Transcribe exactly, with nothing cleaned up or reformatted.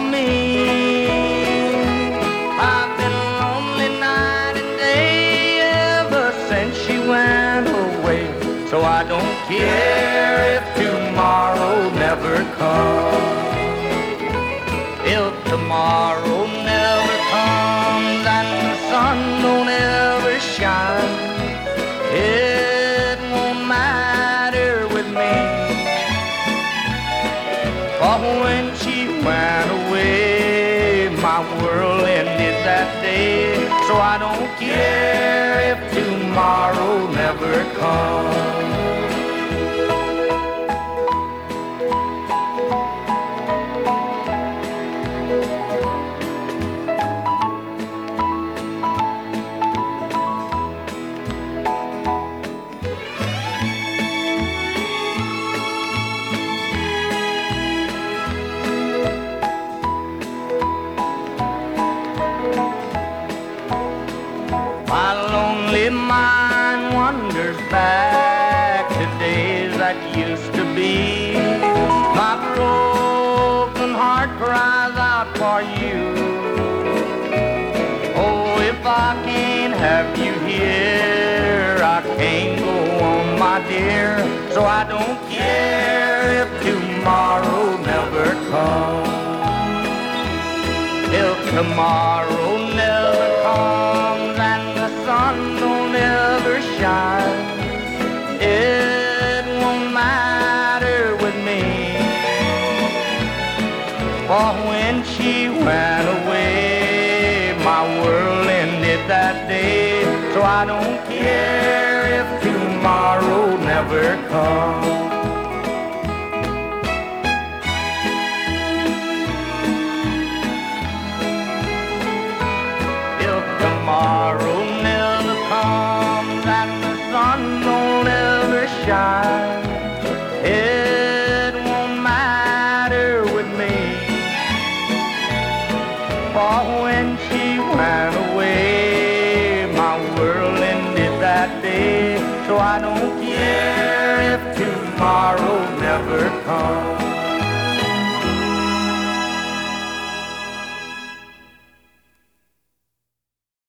me. I've been lonely night and day ever since she went away. So I don't care if tomorrow never comes. If tomorrow never comes and the sun don't ever shine, it won't matter with me. For when she went away, my world ended that day. So I don't care if tomorrow never comes. My lonely mind wanders back to days that used to be. My broken heart cries out for you. Oh, if I can't have you here, I can't go on, my dear. So I don't care if tomorrow never comes. If tomorrow never comes and the sun don't ever shine, it won't matter with me. For when she went away, my world ended that day. So I don't care if tomorrow never comes. Tomorrow never comes and the sun don't ever shine, it won't matter with me. For when she went away, my world ended that day. So I don't care if tomorrow never comes.